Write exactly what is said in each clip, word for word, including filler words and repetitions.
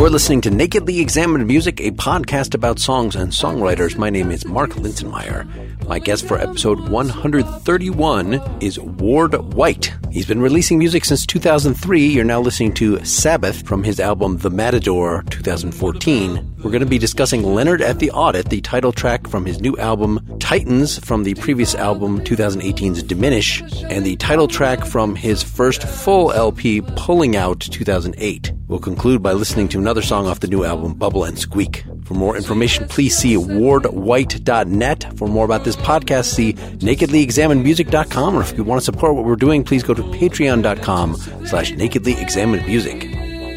You're listening to Nakedly Examined Music, a podcast about songs and songwriters. My name is Mark Linsenmeyer. My guest for episode one thirty-one is Ward White. He's been releasing music since two thousand three. You're now listening to Sabbath from his album The Matador twenty fourteen. We're going to be discussing Leonard at the Audit, the title track from his new album Titans from the previous album twenty eighteen's Diminish, and the title track from his first full L P Pulling Out two thousand eight. We'll conclude by listening to another song off the new album Bubble and Squeak. For more information, please see ward white dot net. For more about this podcast, see nakedly examined music dot com. Or if you want to support what we're doing, please go to patreon dot com slash nakedly examined music.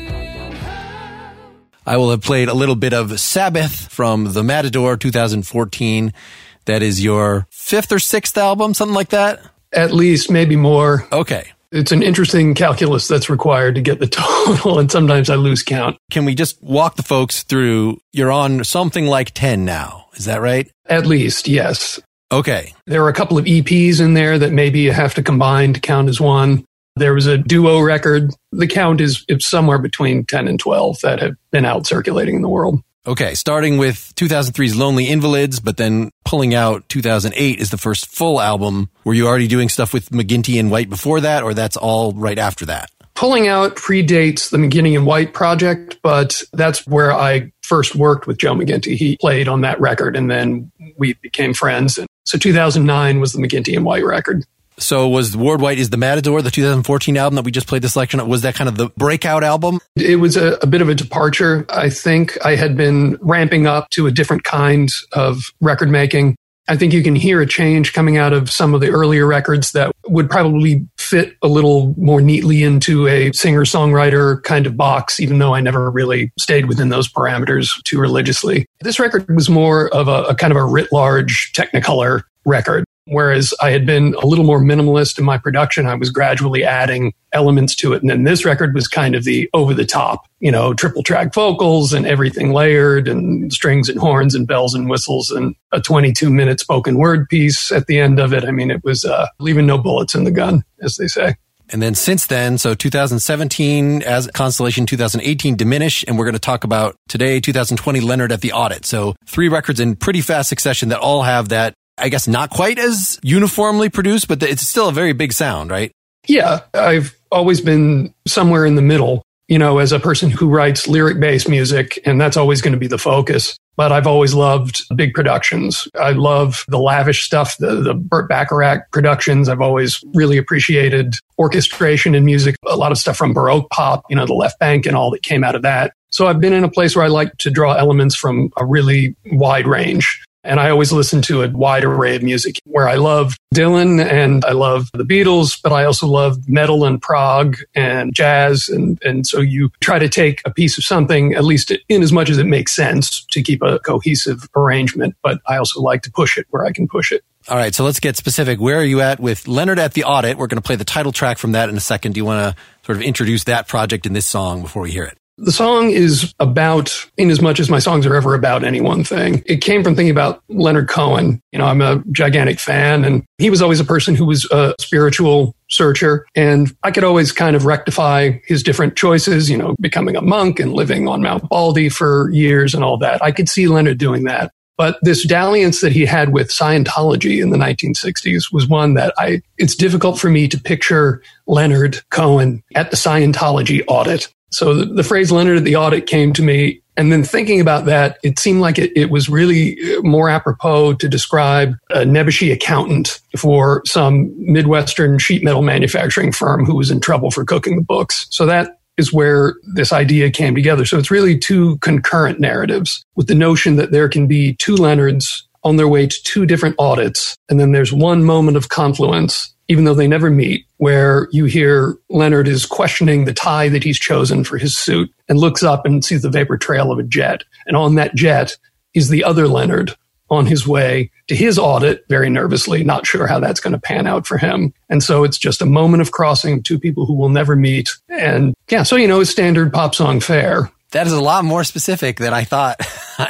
I will have played a little bit of Sabbath from The Matador twenty fourteen. That is your fifth or sixth album, something like that? At least, maybe more. Okay. It's an interesting calculus that's required to get the total, and sometimes I lose count. Can we just walk the folks through, you're on something like ten now, is that right? At least, yes. Okay. There are a couple of E Ps in there that maybe you have to combine to count as one. There was a duo record. The count is it's somewhere between ten and twelve that have been out circulating in the world. Okay, starting with two thousand three's Lonely Invalids, but then Pulling Out two thousand eight is the first full album. Were you already doing stuff with McGinty and White before that, or that's all right after that? Pulling Out predates the McGinty and White project, but that's where I first worked with Joe McGinty. He played on that record, and then we became friends. And so two thousand nine was the McGinty and White record. So was Ward White is the Matador, the two thousand fourteen album that we just played the selection of, was that kind of the breakout album? It was a, a bit of a departure. I think I had been ramping up to a different kind of record making. I think you can hear a change coming out of some of the earlier records that would probably fit a little more neatly into a singer-songwriter kind of box, even though I never really stayed within those parameters too religiously. This record was more of a, a kind of a writ-large Technicolor record. Whereas I had been a little more minimalist in my production, I was gradually adding elements to it. And then this record was kind of the over-the-top, you know, triple track vocals and everything layered and strings and horns and bells and whistles and a twenty-two minute spoken word piece at the end of it. I mean, it was uh, leaving no bullets in the gun, as they say. And then since then, so two thousand seventeen as Constellation, two thousand eighteen Diminish, and we're going to talk about today, two thousand twenty Leonard at the Audit. So three records in pretty fast succession that all have that, I guess, not quite as uniformly produced, but it's still a very big sound, right? Yeah, I've always been somewhere in the middle, you know, as a person who writes lyric-based music, and that's always going to be the focus. But I've always loved big productions. I love the lavish stuff, the, the Burt Bacharach productions. I've always really appreciated orchestration in music, a lot of stuff from Baroque pop, you know, the Left Bank and all that came out of that. So I've been in a place where I like to draw elements from a really wide range. And I always listen to a wide array of music where I love Dylan and I love the Beatles, but I also love metal and prog and jazz. And, and so you try to take a piece of something, at least in as much as it makes sense to keep a cohesive arrangement. But I also like to push it where I can push it. All right, so let's get specific. Where are you at with Leonard at the Audit? We're going to play the title track from that in a second. Do you want to sort of introduce that project in this song before we hear it? The song is about, in as much as my songs are ever about any one thing. It came from thinking about Leonard Cohen. You know, I'm a gigantic fan, and he was always a person who was a spiritual searcher. And I could always kind of rectify his different choices, you know, becoming a monk and living on Mount Baldy for years and all that. I could see Leonard doing that. But this dalliance that he had with Scientology in the nineteen sixties was one that I, it's difficult for me to picture Leonard Cohen at the Scientology audit. So the, the phrase Leonard at the Audit came to me. And then thinking about that, it seemed like it, it was really more apropos to describe a nebbishy accountant for some Midwestern sheet metal manufacturing firm who was in trouble for cooking the books. So that is where this idea came together. So it's really two concurrent narratives with the notion that there can be two Leonards on their way to two different audits. And then there's one moment of confluence, even though they never meet, where you hear Leonard is questioning the tie that he's chosen for his suit and looks up and sees the vapor trail of a jet. And on that jet is the other Leonard on his way to his audit, very nervously, not sure how that's going to pan out for him. And so it's just a moment of crossing, two people who will never meet. And yeah, so, you know, it's standard pop song fare. That is a lot more specific than I thought.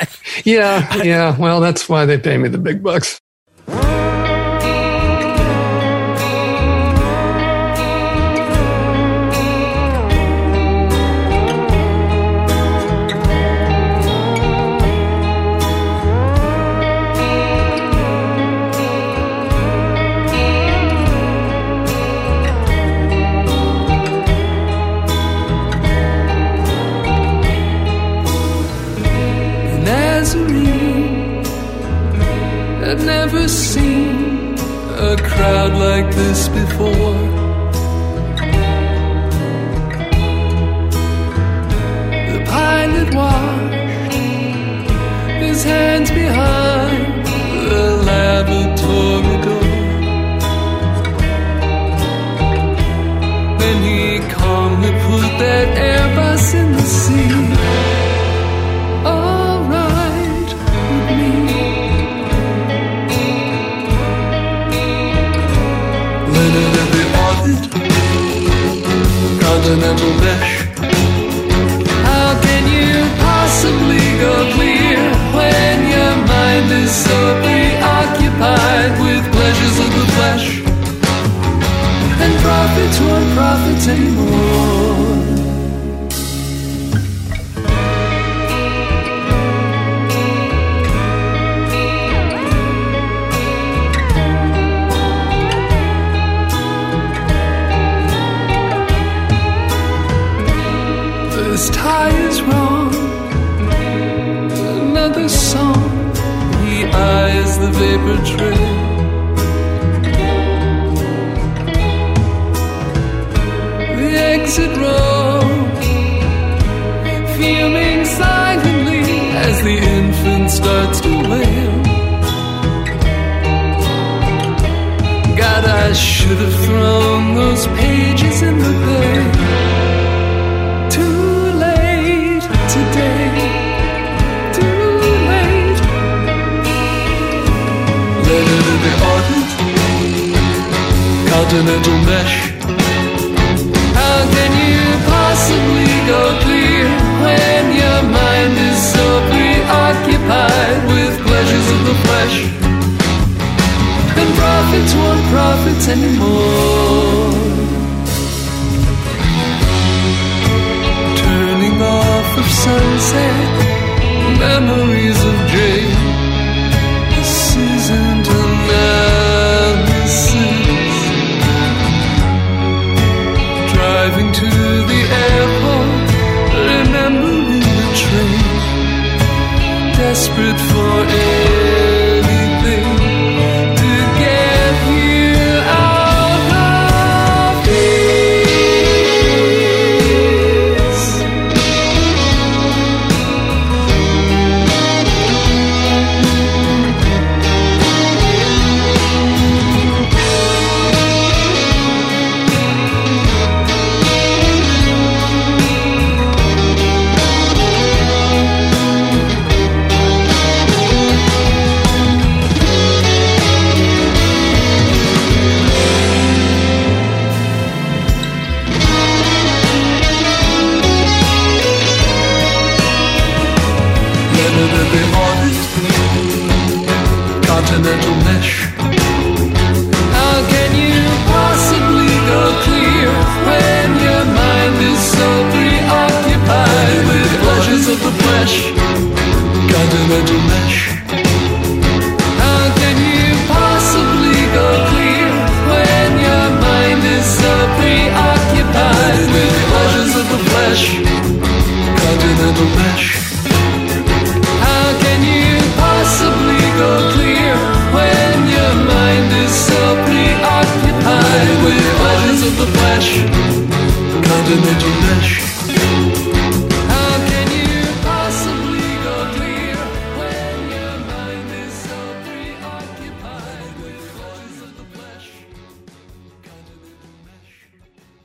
yeah, yeah. Well, that's why they pay me the big bucks. I'd never seen a crowd like this before. The pilot washed his hands behind the lavatory door. Then he calmly put that Airbus in the sea. All right with me. Leonard at the orbit, continental mesh. How can you possibly go clear when your mind is so preoccupied with pleasures of the flesh? And prophets weren't prophets anymore. This tie is wrong. Another song. He eyes the vapor trail. Exit row, fuming silently as the infant starts to wail. God, I should have thrown those pages in the bay. Too late today, too late. Leonard in the orbit, continental mesh. How can you possibly go clear when your mind is so preoccupied with pleasures of the flesh? And prophets weren't prophets anymore. Turning off of sunset, memories of Jane. This isn't analysis. Driving to the airport, remembering the train, desperate for anything to get you out of this. Continental mesh. How can you possibly go clear when your mind is so preoccupied with pleasures of the flesh? Continental mesh. How can you possibly go clear when your mind is so preoccupied with pleasures of the flesh? Continental mesh. How can you possibly go clear when your mind is so preoccupied with pleasures of the flesh? Continental mesh. How can you possibly go clear when your mind is so preoccupied with pleasures of the flesh? Continental mesh.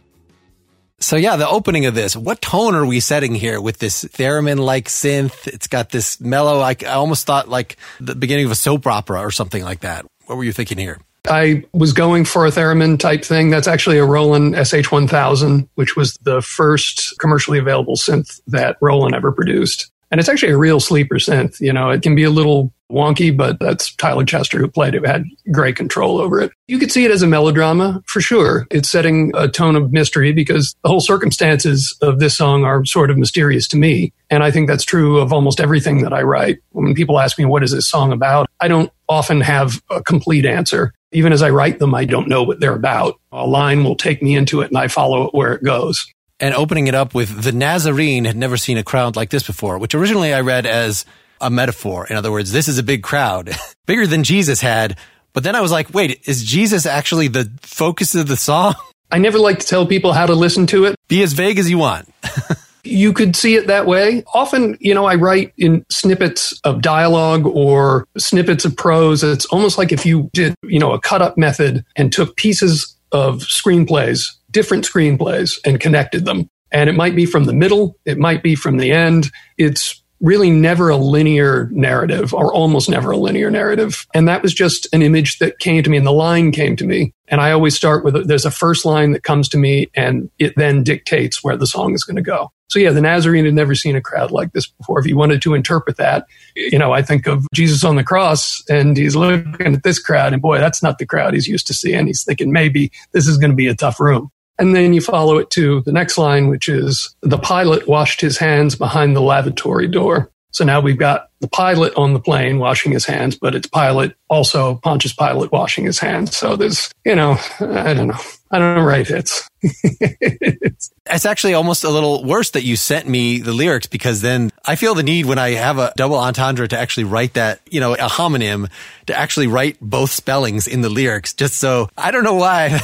So yeah, the opening of this, what tone are we setting here with this theremin-like synth? It's got this mellow, I, I almost thought like the beginning of a soap opera or something like that. What were you thinking here? I was going for a theremin type thing. That's actually a Roland S H one thousand, which was the first commercially available synth that Roland ever produced. And it's actually a real sleeper synth. You know, it can be a little wonky, but that's Tyler Chester who played it, who had great control over it. You could see it as a melodrama for sure. It's setting a tone of mystery because the whole circumstances of this song are sort of mysterious to me. And I think that's true of almost everything that I write. When people ask me, what is this song about? I don't often have a complete answer. Even as I write them, I don't know what they're about. A line will take me into it and I follow it where it goes. And opening it up with the Nazarene had never seen a crowd like this before, which originally I read as a metaphor. In other words, this is a big crowd, bigger than Jesus had. But then I was like, wait, is Jesus actually the focus of the song? I never like to tell people how to listen to it. Be as vague as you want. You could see it that way. Often, you know, I write in snippets of dialogue or snippets of prose. It's almost like if you did, you know, a cut up method and took pieces of screenplays, different screenplays, and connected them. And it might be from the middle. It might be from the end. It's really never a linear narrative, or almost never a linear narrative. And that was just an image that came to me, and the line came to me. And I always start with, a, there's a first line that comes to me, and it then dictates where the song is going to go. So yeah, the Nazarene had never seen a crowd like this before. If you wanted to interpret that, you know, I think of Jesus on the cross, and he's looking at this crowd, and boy, that's not the crowd he's used to seeing. He's thinking maybe this is going to be a tough room. And then you follow it to the next line, which is, the pilot washed his hands behind the lavatory door. So now we've got the pilot on the plane washing his hands, but it's Pilate, also Pontius Pilate washing his hands. So there's, you know, I don't know. I don't know write hits. It's actually almost a little worse that you sent me the lyrics, because then I feel the need when I have a double entendre to actually write that, you know, a homonym, to actually write both spellings in the lyrics, just so, I don't know why.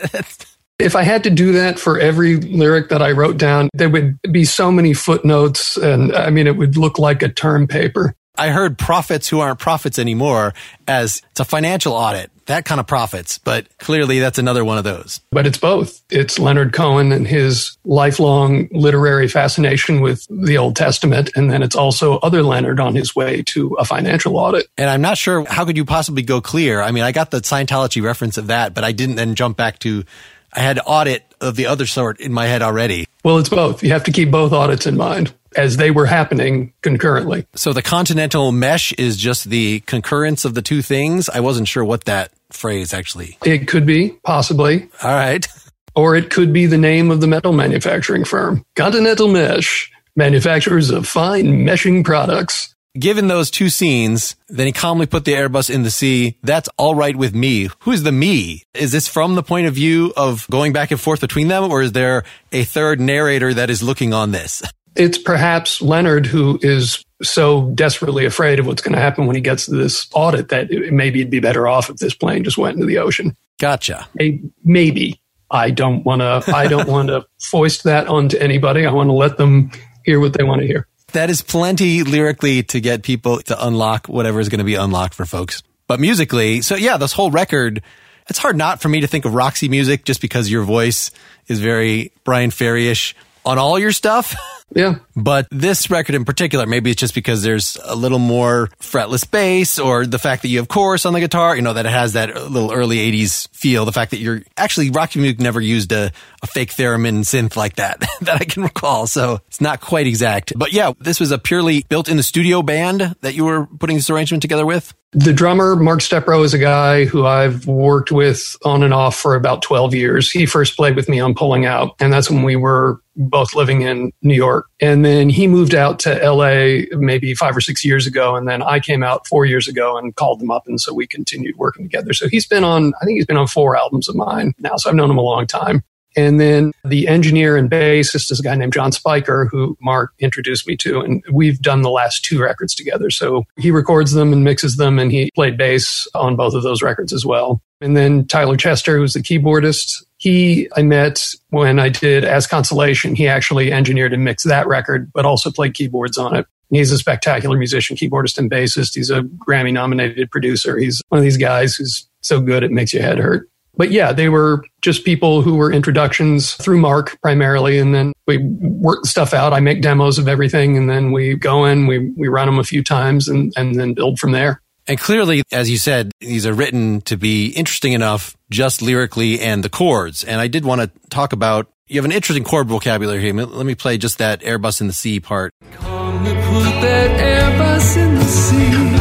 If I had to do that for every lyric that I wrote down, there would be so many footnotes, and I mean, it would look like a term paper. I heard prophets who aren't prophets anymore as it's a financial audit, that kind of prophets, but clearly that's another one of those. But it's both. It's Leonard Cohen and his lifelong literary fascination with the Old Testament, and then it's also other Leonard on his way to a financial audit. And I'm not sure, how could you possibly go clear? I mean, I got the Scientology reference of that, but I didn't then jump back to, I had audit of the other sort in my head already. Well, it's both. You have to keep both audits in mind as they were happening concurrently. So the continental mesh is just the concurrence of the two things? I wasn't sure what that phrase actually. It could be, possibly. All right. Or it could be the name of the metal manufacturing firm. Continental Mesh, manufacturers of fine meshing products. Given those two scenes, then he calmly put the Airbus in the sea. That's all right with me. Who's the me? Is this from the point of view of going back and forth between them, or is there a third narrator that is looking on this? It's perhaps Leonard, who is so desperately afraid of what's going to happen when he gets to this audit that it, maybe it'd be better off if this plane just went into the ocean. Gotcha. Maybe. I don't want to. I don't want to foist that onto anybody. I want to let them hear what they want to hear. That is plenty lyrically to get people to unlock whatever is going to be unlocked for folks. But musically, so yeah, this whole record, it's hard not for me to think of Roxy Music just because your voice is very Brian Ferry-ish on all your stuff. Yeah. But this record in particular, maybe it's just because there's a little more fretless bass, or the fact that you have chorus on the guitar, you know, that it has that little early eighties feel. The fact that you're actually, Roxy Music never used a, a fake theremin synth like that, that I can recall. So it's not quite exact. But yeah, this was a purely built in the studio band that you were putting this arrangement together with? The drummer, Mark Stepro, is a guy who I've worked with on and off for about twelve years. He first played with me on Pulling Out, and that's when we were both living in New York. And then he moved out to L A maybe five or six years ago, and then I came out four years ago and called him up, and so we continued working together. So he's been on, I think he's been on four albums of mine now, so I've known him a long time. And then the engineer and bassist is a guy named John Spiker, who Mark introduced me to. And we've done the last two records together. So he records them and mixes them, and he played bass on both of those records as well. And then Tyler Chester, who's the keyboardist, he I met when I did As Consolation. He actually engineered and mixed that record, but also played keyboards on it. He's a spectacular musician, keyboardist and bassist. He's a Grammy-nominated producer. He's one of these guys who's so good it makes your head hurt. But yeah, they were just people who were introductions through Mark primarily. And then we work stuff out. I make demos of everything, and then we go in, we we run them a few times, and, and then build from there. And clearly, as you said, these are written to be interesting enough just lyrically and the chords. And I did want to talk about, you have an interesting chord vocabulary here. Let me play just that Airbus in the Sea part. Come to put that Airbus in the sea.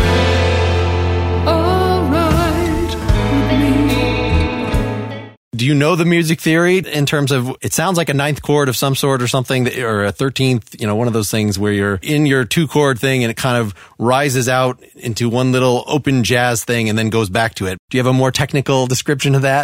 Do you know the music theory in terms of, it sounds like a ninth chord of some sort or something, that, or a thirteenth, you know, one of those things where you're in your two chord thing and it kind of rises out into one little open jazz thing and then goes back to it. Do you have a more technical description of that?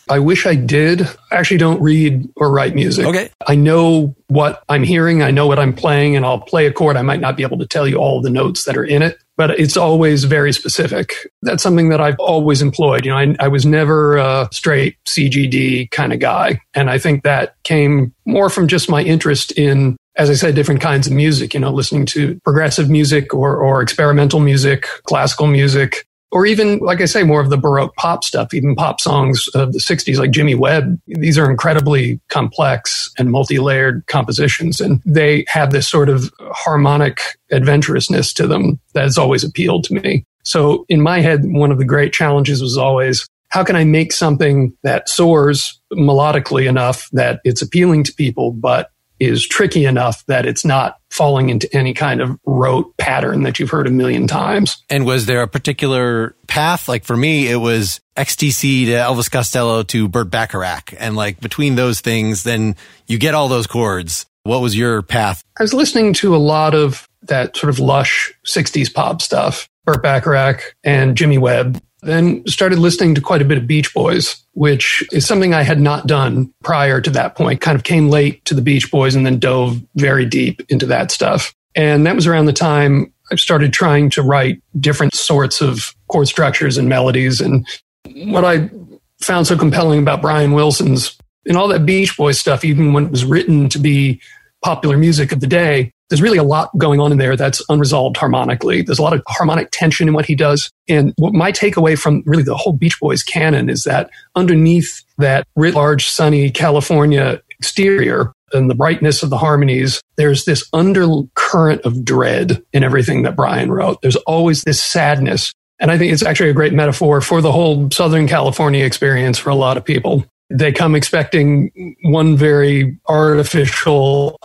I wish I did. I actually don't read or write music. Okay. I know what I'm hearing. I know what I'm playing, and I'll play a chord. I might not be able to tell you all the notes that are in it, but it's always very specific. That's something that I've always employed. You know, I, I was never a straight C G D kind of guy. And I think that came more from just my interest in, as I said, different kinds of music, you know, listening to progressive music or, or experimental music, classical music, or even, like I say, more of the Baroque pop stuff, even pop songs of the sixties, like Jimmy Webb. These are incredibly complex and multi-layered compositions, and they have this sort of harmonic adventurousness to them that has always appealed to me. So in my head, one of the great challenges was always, how can I make something that soars melodically enough that it's appealing to people, but is tricky enough that it's not falling into any kind of rote pattern that you've heard a million times. And was there a particular path? Like for me, it was X T C to Elvis Costello to Burt Bacharach. And like between those things, then you get all those chords. What was your path? I was listening to a lot of that sort of lush sixties pop stuff, Burt Bacharach and Jimmy Webb. Then started listening to quite a bit of Beach Boys, which is something I had not done prior to that point. Kind of came late to the Beach Boys and then dove very deep into that stuff. And that was around the time I started trying to write different sorts of chord structures and melodies. And what I found so compelling about Brian Wilson's and all that Beach Boys stuff, even when it was written to be popular music of the day, there's really a lot going on in there that's unresolved harmonically. There's a lot of harmonic tension in what he does. And what my takeaway from really the whole Beach Boys canon is that underneath that writ large, sunny California exterior and the brightness of the harmonies, there's this undercurrent of dread in everything that Brian wrote. There's always this sadness. And I think it's actually a great metaphor for the whole Southern California experience for a lot of people. They come expecting one very artificial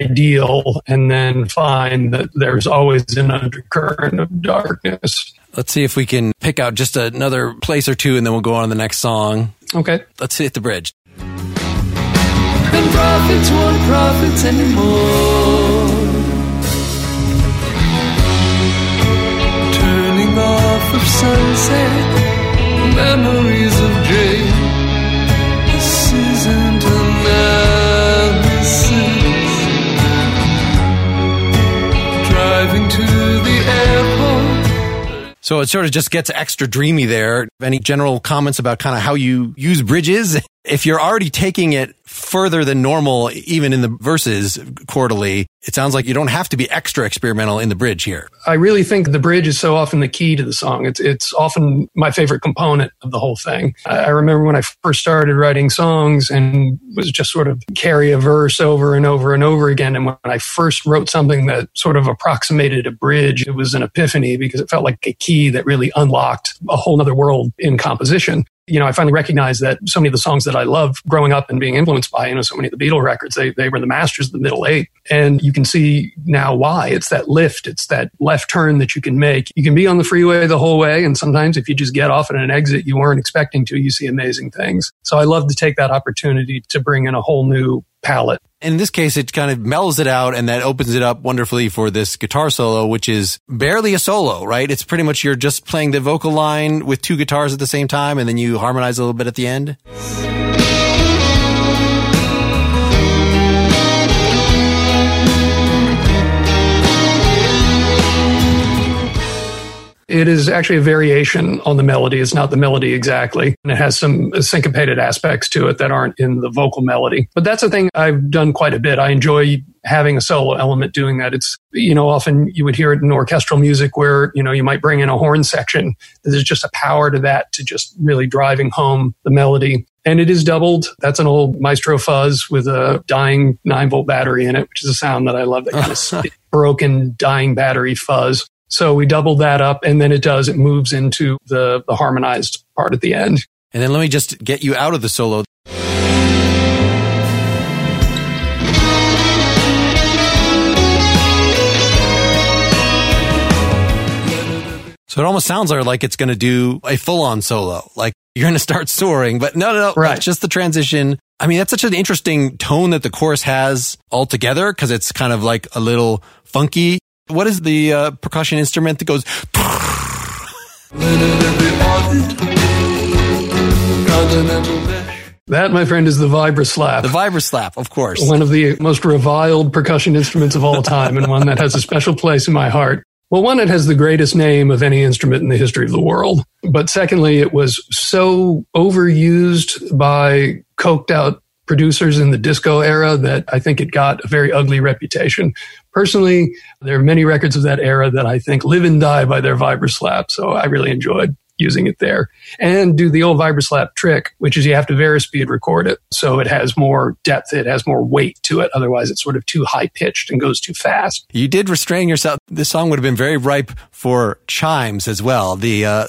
ideal and then find that there's always an undercurrent of darkness. Let's see if we can pick out just another place or two and then we'll go on to the next song. Okay. Let's hit the bridge. And prophets won't prophets anymore. Turning off of sunset, memories of Jay. Isn't analysis. Driving to the airport. So it sort of just gets extra dreamy there. Any general comments about kind of how you use bridges? If you're already taking it further than normal, even in the verses chordally, it sounds like you don't have to be extra experimental in the bridge here. I really think the bridge is so often the key to the song. It's it's often my favorite component of the whole thing. I remember when I first started writing songs and was just sort of carry a verse over and over and over again. And when I first wrote something that sort of approximated a bridge, it was an epiphany because it felt like a key that really unlocked a whole other world in composition. You know, I finally recognized that so many of the songs that I loved growing up and being influenced by, you know, so many of the Beatle records, they, they were the masters of the middle eight. And you can see now why. It's that lift. It's that left turn that you can make. You can be on the freeway the whole way. And sometimes if you just get off at an exit you weren't expecting to, you see amazing things. So I love to take that opportunity to bring in a whole new palette. In this case, it kind of mellows it out and that opens it up wonderfully for this guitar solo, which is barely a solo, right? It's pretty much you're just playing the vocal line with two guitars at the same time and then you harmonize a little bit at the end. It is actually a variation on the melody. It's not the melody exactly. And it has some syncopated aspects to it that aren't in the vocal melody. But that's a thing I've done quite a bit. I enjoy having a solo element doing that. It's, you know, often you would hear it in orchestral music where, you know, you might bring in a horn section. There's just a power to that, to just really driving home the melody. And it is doubled. That's an old Maestro fuzz with a dying nine volt battery in it, which is a sound that I love, that kind of broken dying battery fuzz. So we doubled that up and then it does, it moves into the, the harmonized part at the end. And then let me just get you out of the solo. So it almost sounds like it's going to do a full-on solo. Like you're going to start soaring, but no, no, no. Right. That's just the transition. I mean, that's such an interesting tone that the chorus has altogether because it's kind of like a little funky. What is the uh, percussion instrument that goes? That, my friend, is the vibra-slap. The vibra-slap, of course. One of the most reviled percussion instruments of all time, and one that has a special place in my heart. Well, one, it has the greatest name of any instrument in the history of the world. But secondly, it was so overused by coked out producers in the disco era that I think it got a very ugly reputation. Personally, there are many records of that era that I think live and die by their vibra-slap. So I really enjoyed using it there, and do the old vibra-slap trick, which is you have to Varispeed record it. So it has more depth. It has more weight to it. Otherwise, it's sort of too high pitched and goes too fast. You did restrain yourself. This song would have been very ripe for chimes as well. The, uh,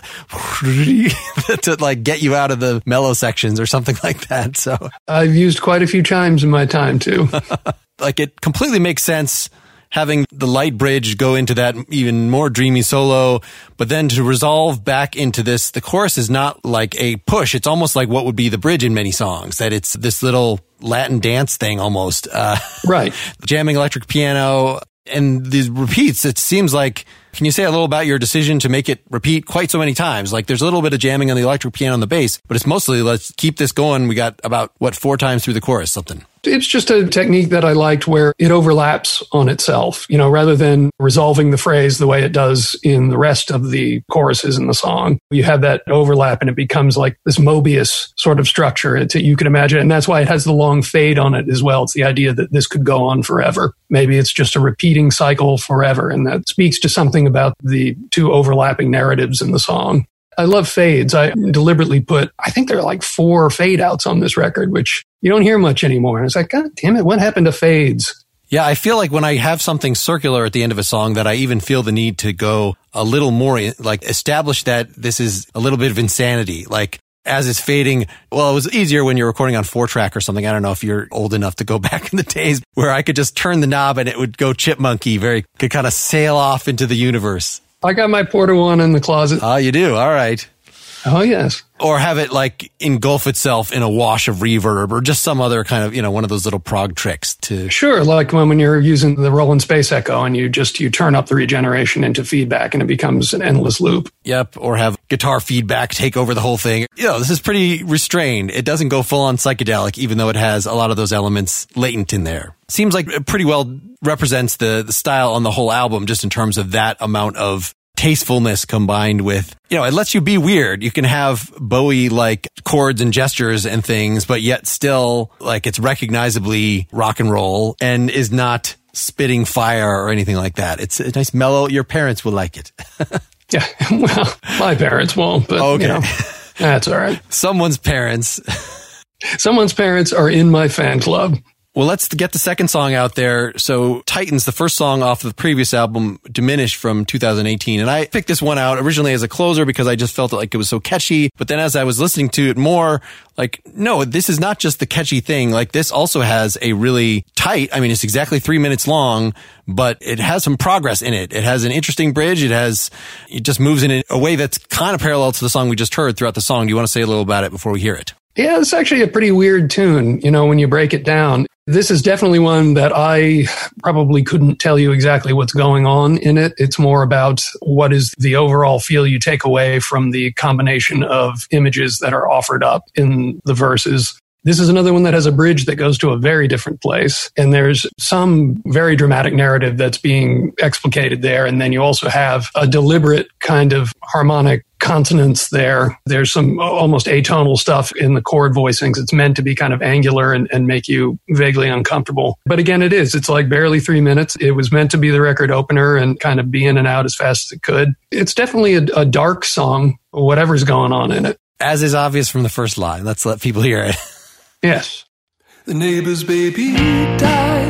to like get you out of the mellow sections or something like that. So I've used quite a few chimes in my time too. Like it completely makes sense having the light bridge go into that even more dreamy solo, but then to resolve back into this, the chorus is not like a push. It's almost like what would be the bridge in many songs, that it's this little Latin dance thing almost. Uh, right. Jamming electric piano and these repeats. It seems like, can you say a little about your decision to make it repeat quite so many times? Like there's a little bit of jamming on the electric piano on the bass, but it's mostly let's keep this going. We got about, what, four times through the chorus, something. It's just a technique that I liked where it overlaps on itself, you know, rather than resolving the phrase the way it does in the rest of the choruses in the song. You have that overlap and it becomes like this Mobius sort of structure. It's, you can imagine. And that's why it has the long fade on it as well. It's the idea that this could go on forever. Maybe it's just a repeating cycle forever. And that speaks to something about the two overlapping narratives in the song. I love fades. I deliberately put, I think there are like four fade outs on this record, which you don't hear much anymore. And it's like, God damn it, what happened to fades? Yeah, I feel like when I have something circular at the end of a song that I even feel the need to go a little more, like establish that this is a little bit of insanity. Like as it's fading, well, it was easier when you're recording on four track or something. I don't know if you're old enough to go back in the days where I could just turn the knob and it would go chipmunky, very, could kind of sail off into the universe. I got my Porta one in the closet. Oh, you do? All right. Oh, yes. Or have it like engulf itself in a wash of reverb or just some other kind of, you know, one of those little prog tricks to... Sure. Like when, when you're using the Roland Space Echo and you just, you turn up the regeneration into feedback and it becomes an endless loop. Yep. Or have guitar feedback take over the whole thing. You know, this is pretty restrained. It doesn't go full on psychedelic, even though it has a lot of those elements latent in there. Seems like it pretty well represents the, the style on the whole album, just in terms of that amount of tastefulness combined with, you know, it lets you be weird. You can have Bowie-like chords and gestures and things, but yet still, like, it's recognizably rock and roll and is not spitting fire or anything like that. It's a nice mellow. Your parents will like it. Yeah, well, my parents won't, but, okay. You know, that's all right. Someone's parents. Someone's parents are in my fan club. Well, let's get the second song out there. So Titans, the first song off of the previous album, Diminished from two thousand eighteen. And I picked this one out originally as a closer because I just felt like it was so catchy. But then as I was listening to it more, like, no, this is not just the catchy thing. Like this also has a really tight, I mean, it's exactly three minutes long, but it has some progress in it. It has an interesting bridge. It has, it just moves in a way that's kind of parallel to the song we just heard throughout the song. Do you want to say a little about it before we hear it? Yeah, it's actually a pretty weird tune, you know, when you break it down. This is definitely one that I probably couldn't tell you exactly what's going on in it. It's more about what is the overall feel you take away from the combination of images that are offered up in the verses. This is another one that has a bridge that goes to a very different place. And there's some very dramatic narrative that's being explicated there. And then you also have a deliberate kind of harmonic consonance there. There's some almost atonal stuff in the chord voicings. It's meant to be kind of angular and, and make you vaguely uncomfortable. But again, it is. It's like barely three minutes. It was meant to be the record opener and kind of be in and out as fast as it could. It's definitely a, a dark song, whatever's going on in it. As is obvious from the first line. Let's let people hear it. Yes. The neighbor's baby died.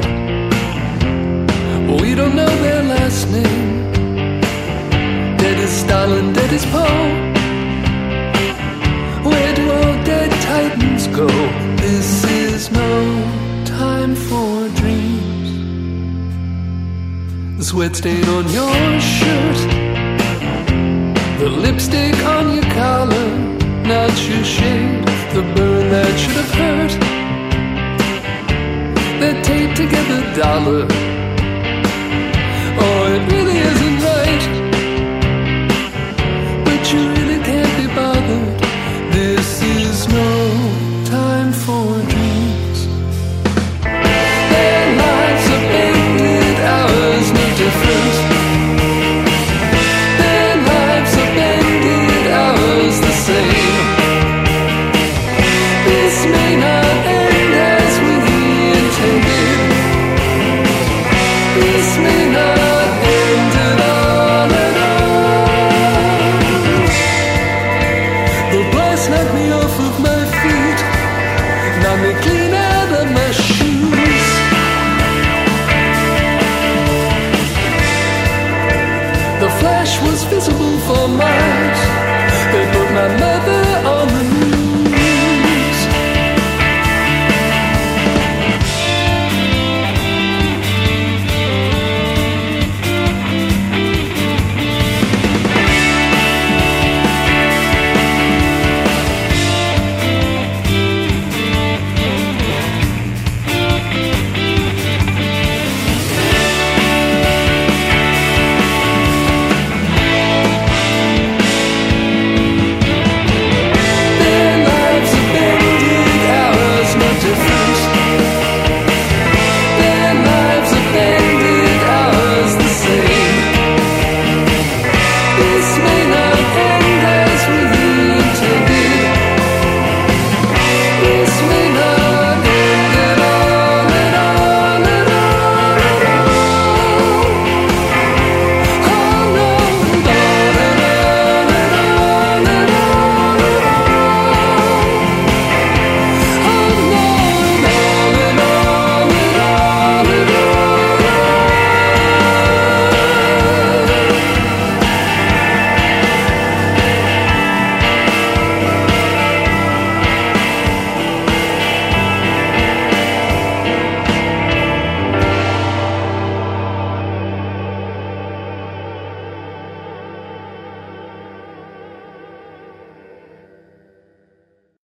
We don't know their last name. Dead is Stalin, dead is Poe. Where do all dead titans go? This is no time for dreams. The sweat stain on your shirt, the lipstick on your collar, not your shade, the burn that should have hurt. They're taped together dollar. Oh, it really isn't right, but you really can't be bothered. This is no time for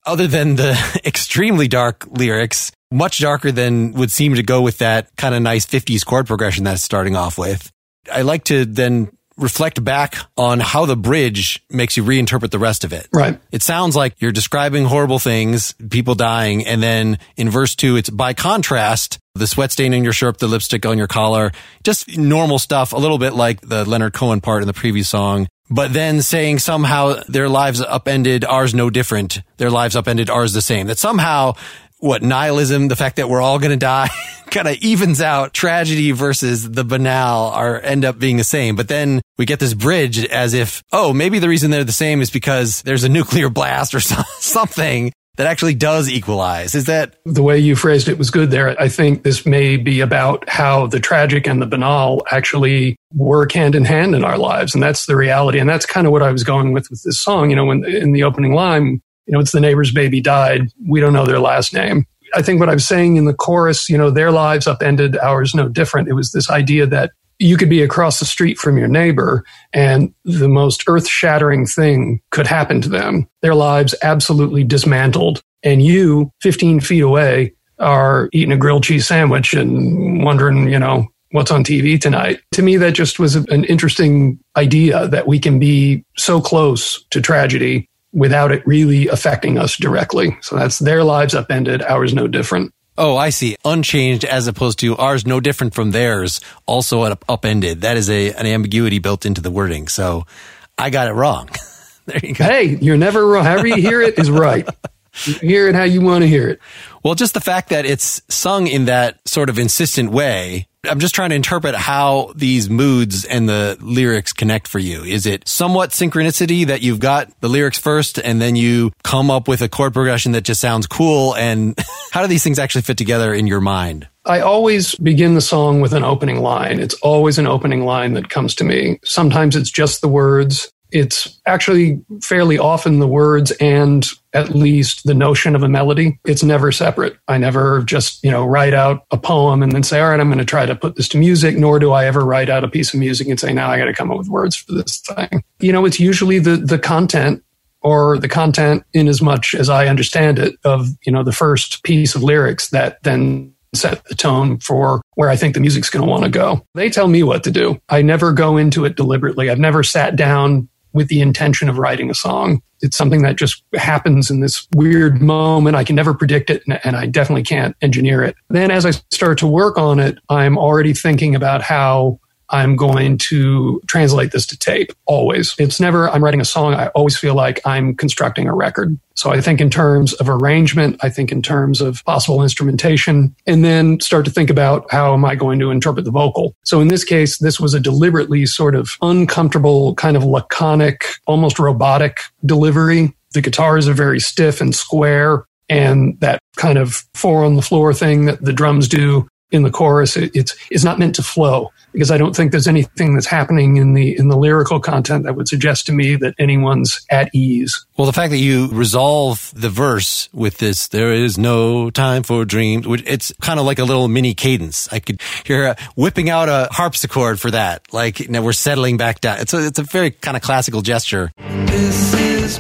Other than the extremely dark lyrics, much darker than would seem to go with that kind of nice fifties chord progression that's starting off with. I like to then reflect back on how the bridge makes you reinterpret the rest of it. Right. It sounds like you're describing horrible things, people dying, and then in verse two, it's by contrast, the sweat stain in your shirt, the lipstick on your collar, just normal stuff, a little bit like the Leonard Cohen part in the previous song. But then saying somehow their lives upended, ours no different. Their lives upended, ours the same. That somehow, what, nihilism, the fact that we're all going to die, kind of evens out tragedy versus the banal are end up being the same. But then we get this bridge as if, oh, maybe the reason they're the same is because there's a nuclear blast or so, something that actually does equalize. Is that the way you phrased it was good there? I think this may be about how the tragic and the banal actually work hand in hand in our lives. And that's the reality. And that's kind of what I was going with with this song. You know, when in the opening line, you know, it's the neighbor's baby died. We don't know their last name. I think what I was saying in the chorus, you know, their lives upended, ours no different. It was this idea that you could be across the street from your neighbor and the most earth-shattering thing could happen to them. Their lives absolutely dismantled. And you, fifteen feet away, are eating a grilled cheese sandwich and wondering, you know, what's on T V tonight. To me, that just was an interesting idea that we can be so close to tragedy without it really affecting us directly. So that's their lives upended, ours no different. Oh, I see. Unchanged as opposed to ours no different from theirs, also up- upended. That is a an ambiguity built into the wording. So I got it wrong. There you go. Hey, you're never wrong. However you hear it is right. You hear it how you want to hear it. Well, just the fact that it's sung in that sort of insistent way, I'm just trying to interpret how these moods and the lyrics connect for you. Is it somewhat synchronicity that you've got the lyrics first and then you come up with a chord progression that just sounds cool? And how do these things actually fit together in your mind? I always begin the song with an opening line. It's always an opening line that comes to me. Sometimes it's just the words. It's actually fairly often the words and at least the notion of a melody. It's never separate. I never just, you know, write out a poem and then say, all right, I'm going to try to put this to music, nor do I ever write out a piece of music and say, now I got to come up with words for this thing. You know, it's usually the the content or the content in as much as I understand it of, you know, the first piece of lyrics that then set the tone for where I think the music's going to want to go. They tell me what to do. I never go into it deliberately. I've never sat down with the intention of writing a song. It's something that just happens in this weird moment. I can never predict it, and I definitely can't engineer it. Then as I start to work on it, I'm already thinking about how I'm going to translate this to tape, always. It's never, I'm writing a song, I always feel like I'm constructing a record. So I think in terms of arrangement, I think in terms of possible instrumentation, and then start to think about how am I going to interpret the vocal. So in this case, this was a deliberately sort of uncomfortable, kind of laconic, almost robotic delivery. The guitars are very stiff and square, and that kind of four on the floor thing that the drums do in the chorus, it, it's it's not meant to flow, because I don't think there's anything that's happening in the in the lyrical content that would suggest to me that anyone's at ease. Well, the fact that you resolve the verse with this, there is no time for dreams, it's kind of like a little mini cadence. I could hear uh, whipping out a harpsichord for that. Like, you know, we're settling back down. It's a, it's a very kind of classical gesture. This is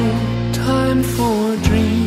no time for dreams.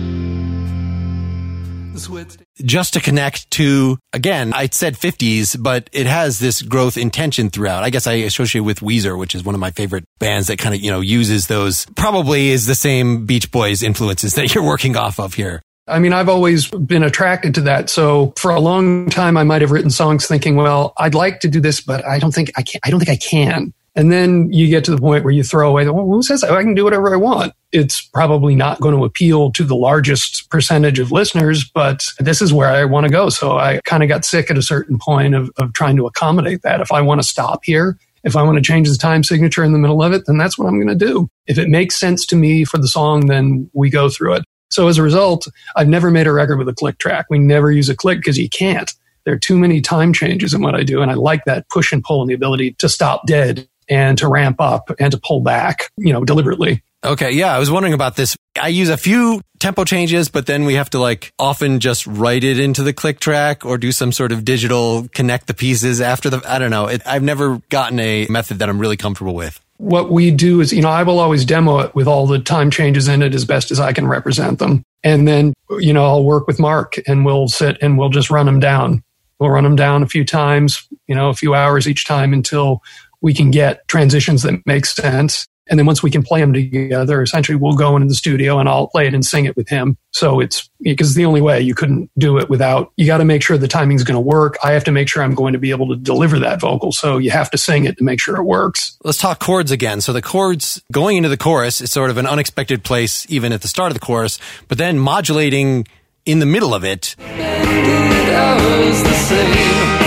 Just to connect to, again, I said fifties, but it has this growth intention throughout. I guess I associate with Weezer, which is one of my favorite bands that kind of, you know, uses those, probably is the same Beach Boys influences that you're working off of here. I mean, I've always been attracted to that. So for a long time, I might have written songs thinking, well, I'd like to do this, but I don't think I can. I don't think I can. And then you get to the point where you throw away, well, who says I can do whatever I want? It's probably not going to appeal to the largest percentage of listeners, but this is where I want to go. So I kind of got sick at a certain point of, of trying to accommodate that. If I want to stop here, if I want to change the time signature in the middle of it, then that's what I'm going to do. If it makes sense to me for the song, then we go through it. So as a result, I've never made a record with a click track. We never use a click because you can't. There are too many time changes in what I do. And I like that push and pull and the ability to stop dead and to ramp up and to pull back, you know, deliberately. Okay, yeah, I was wondering about this. I use a few tempo changes, but then we have to like often just write it into the click track or do some sort of digital connect the pieces after the, I don't know. It, I've never gotten a method that I'm really comfortable with. What we do is, you know, I will always demo it with all the time changes in it as best as I can represent them. And then, you know, I'll work with Mark and we'll sit and we'll just run them down. We'll run them down a few times, you know, a few hours each time until we can get transitions that make sense. And then once we can play them together, essentially we'll go into the studio and I'll play it and sing it with him. So it's because it's the only way. You couldn't do it without, you got to make sure the timing's going to work. I have to make sure I'm going to be able to deliver that vocal. So you have to sing it to make sure it works. Let's talk chords again. So the chords going into the chorus is sort of an unexpected place, even at the start of the chorus, but then modulating in the middle of it. Ended hours the same.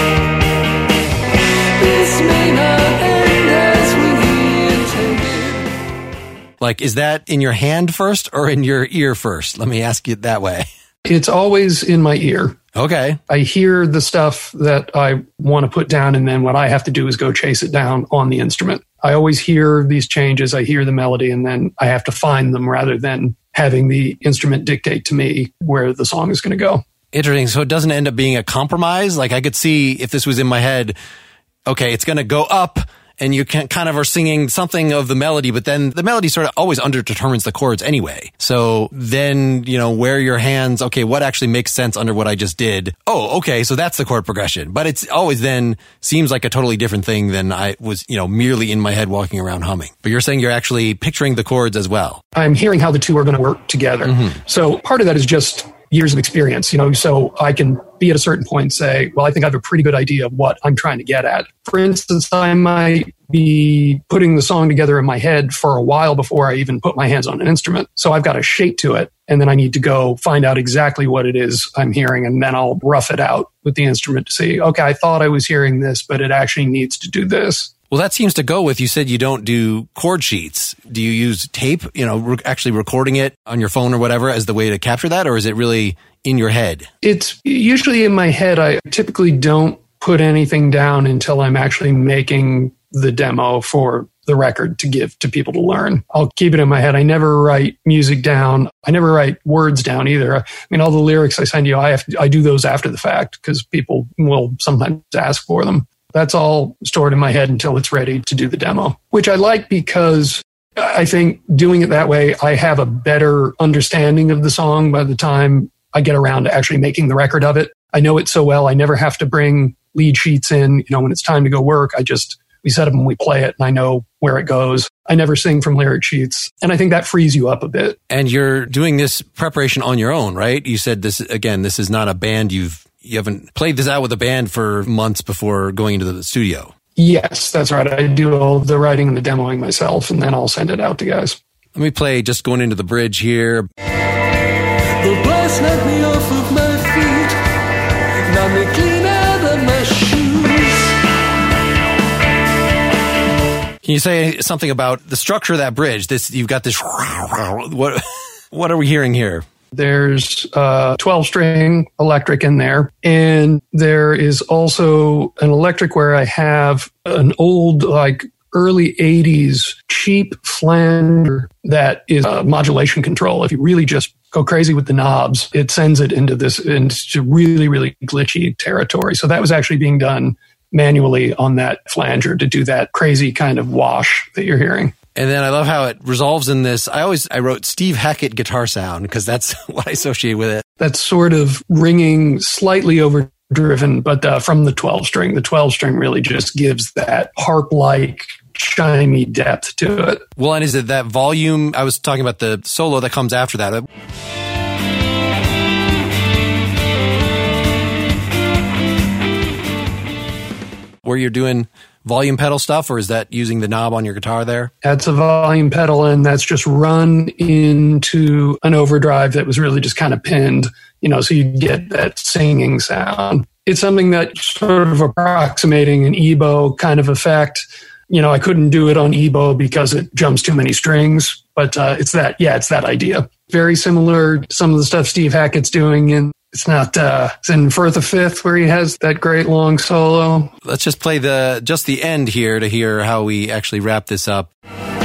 This may not end as we intended. Like, is that in your hand first or in your ear first? Let me ask you it that way. It's always in my ear. Okay. I hear the stuff that I want to put down, and then what I have to do is go chase it down on the instrument. I always hear these changes. I hear the melody, and then I have to find them rather than having the instrument dictate to me where the song is going to go. Interesting. So it doesn't end up being a compromise? Like I could see if this was in my head, okay, it's going to go up and you can kind of are singing something of the melody, but then the melody sort of always underdetermines the chords anyway. So then, you know, where your hands, okay, what actually makes sense under what I just did? Oh, okay, so that's the chord progression. But it's always then seems like a totally different thing than I was, you know, merely in my head walking around humming. But you're saying you're actually picturing the chords as well. I'm hearing how the two are going to work together. Mm-hmm. So part of that is just years of experience, you know, so I can be at a certain point and say, well, I think I have a pretty good idea of what I'm trying to get at. For instance, I might be putting the song together in my head for a while before I even put my hands on an instrument. So I've got a shape to it, and then I need to go find out exactly what it is I'm hearing, and then I'll rough it out with the instrument to see, okay, I thought I was hearing this, but it actually needs to do this. Well, that seems to go with, you said you don't do chord sheets. Do you use tape, you know, re- actually recording it on your phone or whatever as the way to capture that? Or is it really in your head? It's usually in my head. I typically don't put anything down until I'm actually making the demo for the record to give to people to learn. I'll keep it in my head. I never write music down. I never write words down either. I mean, all the lyrics I send you, I have to, I do those after the fact because people will sometimes ask for them. That's all stored in my head until it's ready to do the demo, which I like because I think doing it that way, I have a better understanding of the song by the time I get around to actually making the record of it. I know it so well. I never have to bring lead sheets in. You know, when it's time to go work, I just, we set up and we play it and I know where it goes. I never sing from lyric sheets. And I think that frees you up a bit. And you're doing this preparation on your own, right? You said this, again, this is not a band you've You haven't played this out with a band for months before going into the studio. Yes, that's right. I do all the writing and the demoing myself, and then I'll send it out to guys. Let me play just going into the bridge here. The boss knocked me off of my feet. Now me clean out of my shoes. Can you say something about the structure of that bridge? This, you've got this, what, what are we hearing here? There's a twelve-string electric in there, and there is also an electric where I have an old, like, early eighties cheap flanger that is a modulation control. If you really just go crazy with the knobs, it sends it into this into really, really glitchy territory. So that was actually being done manually on that flanger to do that crazy kind of wash that you're hearing. And then I love how it resolves in this. I always, I wrote Steve Hackett guitar sound because that's what I associate with it. That's sort of ringing, slightly overdriven, but uh, from the twelve string. The twelve string really just gives that harp-like, chimey depth to it. Well, and is it that volume? I was talking about the solo that comes after that. Where you're doing volume pedal stuff, or is that using the knob on your guitar there? That's a volume pedal, and that's just run into an overdrive that was really just kind of pinned, you know, so you get that singing sound. It's something that sort of approximating an E B O kind of effect. You know, I couldn't do it on E B O because it jumps too many strings, but uh, it's that, yeah, it's that idea. Very similar to some of the stuff Steve Hackett's doing in It's not, uh, it's in Firth of Fifth where he has that great long solo. Let's just play the, just the end here to hear how we actually wrap this up.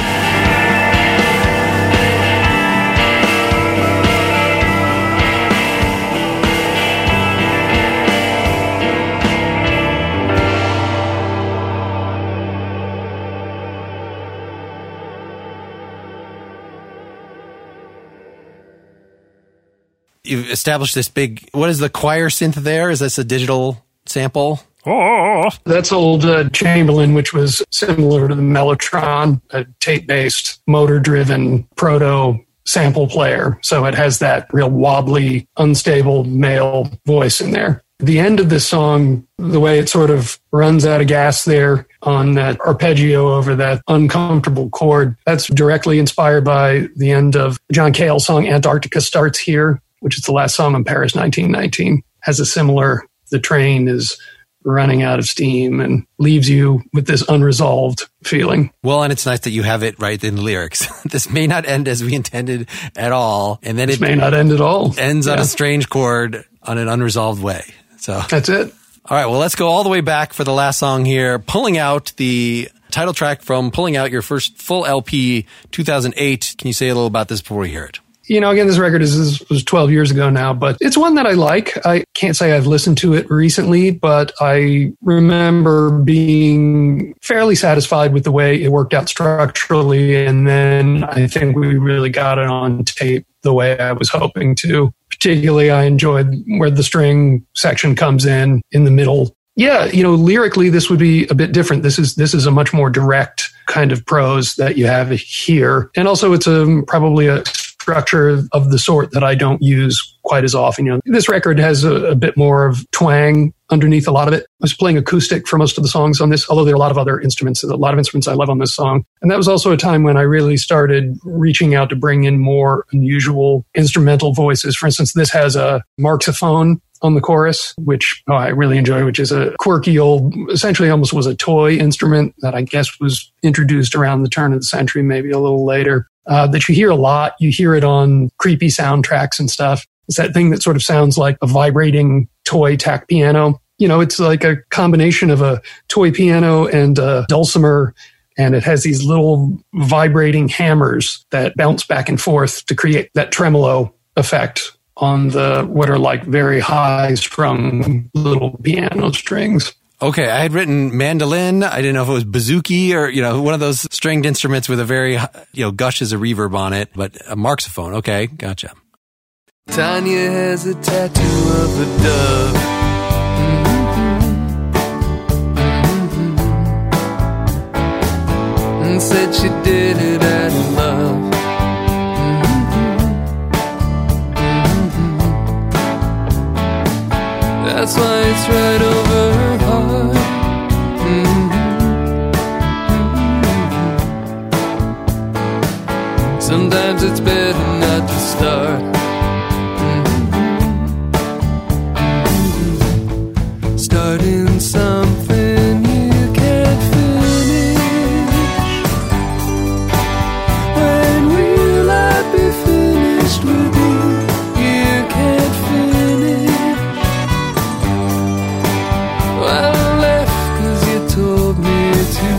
You've established this big, what is the choir synth there? Is this a digital sample? Oh, that's old uh, Chamberlain, which was similar to the Mellotron, a tape-based, motor-driven proto sample player. So it has that real wobbly, unstable male voice in there. The end of this song, the way it sort of runs out of gas there on that arpeggio over that uncomfortable chord, that's directly inspired by the end of John Cale's song Antarctica Starts Here, which is the last song on Paris nineteen nineteen, has a similar, the train is running out of steam and leaves you with this unresolved feeling. Well, and it's nice that you have it right in the lyrics. This may not end as we intended at all. And then this it may not end at all. Ends yeah. on a strange chord on an unresolved way. So that's it. All right. Well, let's go all the way back for the last song here. Pulling Out, the title track from Pulling Out, your first full L P, two thousand eight. Can you say a little about this before we hear it? You know, again, this record is, is was twelve years ago now, but it's one that I like. I can't say I've listened to it recently, but I remember being fairly satisfied with the way it worked out structurally. And then I think we really got it on tape the way I was hoping to. Particularly, I enjoyed where the string section comes in, in the middle. Yeah, you know, lyrically, this would be a bit different. This is this is a much more direct kind of prose that you have here. And also, it's a probably a structure of the sort that I don't use quite as often. You know, this record has a, a bit more of twang underneath a lot of it. I was playing acoustic for most of the songs on this, although there are a lot of other instruments, a lot of instruments I love on this song. And that was also a time when I really started reaching out to bring in more unusual instrumental voices. For instance, this has a marxophone on the chorus, which oh, I really enjoy, which is a quirky old, essentially almost was a toy instrument that I guess was introduced around the turn of the century, maybe a little later. Uh, that you hear a lot. You hear it on creepy soundtracks and stuff. It's that thing that sort of sounds like a vibrating toy tack piano. You know, it's like a combination of a toy piano and a dulcimer, and it has these little vibrating hammers that bounce back and forth to create that tremolo effect on the what are like very high strung little piano strings. Okay, I had written mandolin. I didn't know if it was bouzouki or, you know, one of those stringed instruments with a very, you know, gushes of reverb on it, but a marxophone. Okay, gotcha. Tanya has a tattoo of a dove. Mm-hmm. Mm-hmm. And said she did it out of love. Mm-hmm. That's why it's right over her heart. Mm-hmm. Mm-hmm. Sometimes it's better not to start. Mm-hmm. Starting something you can't finish. When will I be finished with you? You can't finish. Well, I left 'cause you told me to.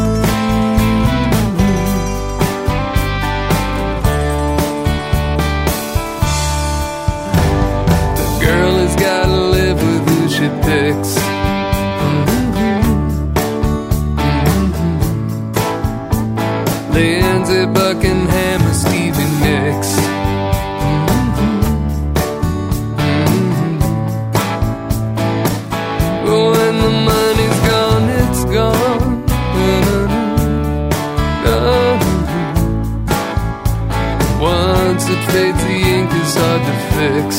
The girl has gotta live with who she picks. Lindsay Buckingham and Stevie Nicks. But when the money's gone, it's gone. Once it fades, the ink is hard to fix.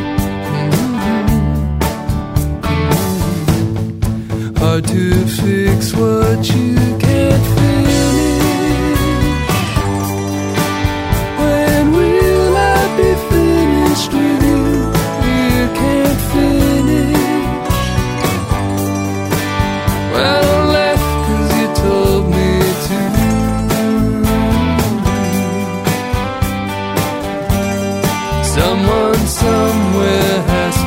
Hard to fix what you can't finish. When will I be finished with you? You can't finish. Well, I left 'cause you told me to. Someone somewhere has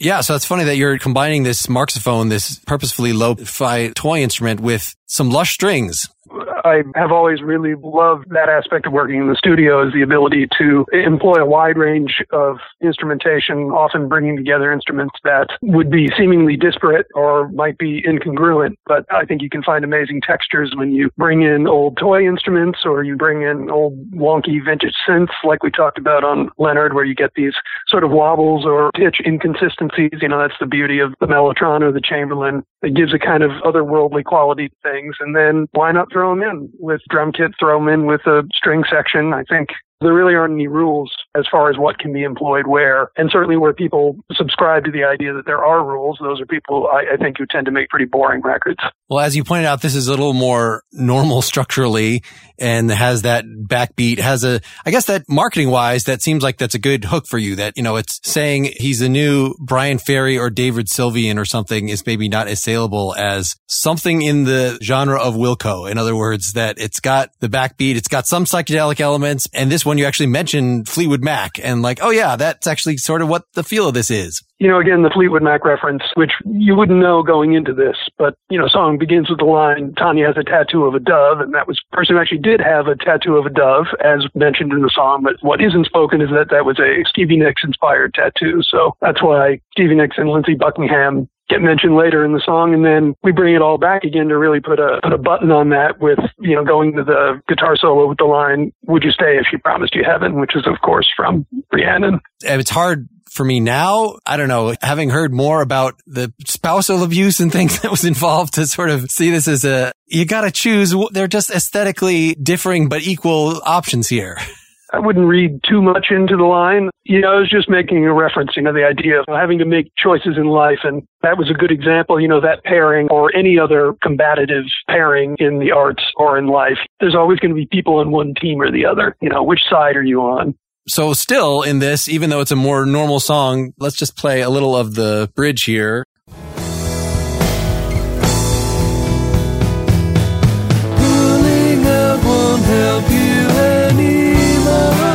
Yeah, so it's funny that you're combining this Marxophone, this purposefully lo-fi toy instrument, with some lush strings. I have always really loved that aspect of working in the studio, is the ability to employ a wide range of instrumentation, often bringing together instruments that would be seemingly disparate or might be incongruent. But I think you can find amazing textures when you bring in old toy instruments or you bring in old wonky vintage synths like we talked about on Leonard, where you get these sort of wobbles or pitch inconsistencies. You know, that's the beauty of the Mellotron or the Chamberlin. It gives a kind of otherworldly quality to things. And then why not throw them in with drum kit, throw them in with a string section? I think there really aren't any rules as far as what can be employed where. And certainly where people subscribe to the idea that there are rules, those are people, I, I think, who tend to make pretty boring records. Well, as you pointed out, this is a little more normal structurally and has that backbeat, has a, I guess that marketing wise, that seems like that's a good hook for you, that, you know, it's saying he's a new Brian Ferry or David Sylvian or something is maybe not as saleable as something in the genre of Wilco. In other words, that it's got the backbeat, it's got some psychedelic elements, and this one you actually mentioned Fleetwood Mac, and like, oh yeah, that's actually sort of what the feel of this is. You know, again, the Fleetwood Mac reference, which you wouldn't know going into this, but, you know, song begins with the line, Tanya has a tattoo of a dove, and that was the person who actually did have a tattoo of a dove, as mentioned in the song, but what isn't spoken is that that was a Stevie Nicks-inspired tattoo, so that's why Stevie Nicks and Lindsey Buckingham get mentioned later in the song, and then we bring it all back again to really put a put a button on that with, you know, going to the guitar solo with the line, would you stay if she promised you heaven, which is, of course, from Rhiannon. It's hard for me now, I don't know, having heard more about the spousal abuse and things that was involved, to sort of see this as a, you gotta choose, they're just aesthetically differing but equal options here. I wouldn't read too much into the line. You know, I was just making a reference, you know, the idea of having to make choices in life. And that was a good example, you know, that pairing or any other combative pairing in the arts or in life. There's always going to be people on one team or the other. You know, which side are you on? So still in this, even though it's a more normal song, let's just play a little of the bridge here. Pulling out won't help you anymore.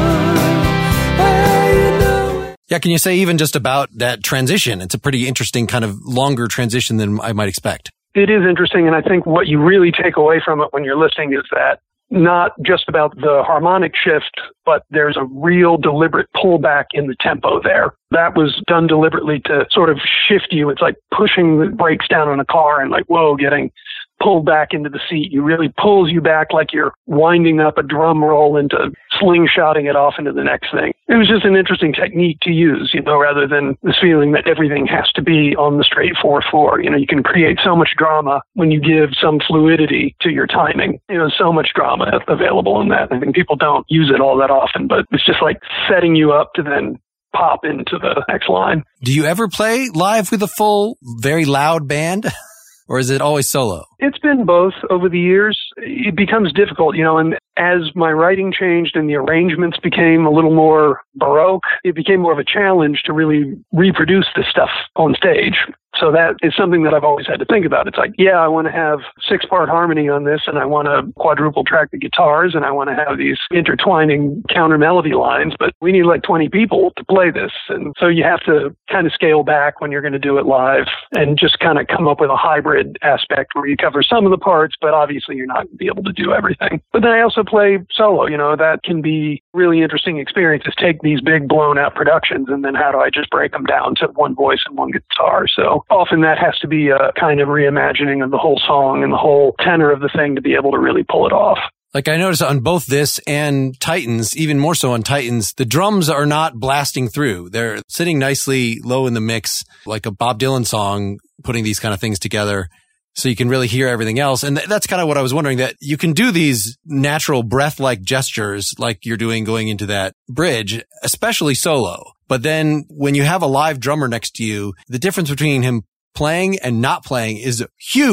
Yeah, can you say even just about that transition? It's a pretty interesting kind of longer transition than I might expect. It is interesting, and I think what you really take away from it when you're listening is that not just about the harmonic shift, but there's a real deliberate pullback in the tempo there. That was done deliberately to sort of shift you. It's like pushing the brakes down on a car and like, whoa, getting pulled back into the seat. You really pulls you back like you're winding up a drum roll into slingshotting it off into the next thing. It was just an interesting technique to use, you know, rather than this feeling that everything has to be on the straight four four. You know, you can create so much drama when you give some fluidity to your timing. You know, so much drama available in that. I think people don't use it all that often, but it's just like setting you up to then pop into the next line. Do you ever play live with a full, very loud band? Or is it always solo? It's been both over the years. It becomes difficult, you know, and as my writing changed and the arrangements became a little more Baroque, it became more of a challenge to really reproduce this stuff on stage. So that is something that I've always had to think about. It's like, yeah, I want to have six-part harmony on this, and I want to quadruple track the guitars, and I want to have these intertwining counter melody lines, but we need like twenty people to play this. And so you have to kind of scale back when you're going to do it live and just kind of come up with a hybrid aspect where you cover some of the parts, but obviously you're not going to be able to do everything. But then I also play solo. You know, that can be really interesting experiences. Take these big blown-out productions, and then how do I just break them down to one voice and one guitar? So often that has to be a kind of reimagining of the whole song and the whole tenor of the thing to be able to really pull it off. Like I noticed on both this and Titans, even more so on Titans, the drums are not blasting through. They're sitting nicely low in the mix, like a Bob Dylan song, putting these kind of things together so you can really hear everything else. And th- that's kind of what I was wondering, that you can do these natural breath-like gestures like you're doing going into that bridge, especially solo. But then when you have a live drummer next to you, the difference between him playing and not playing is huge.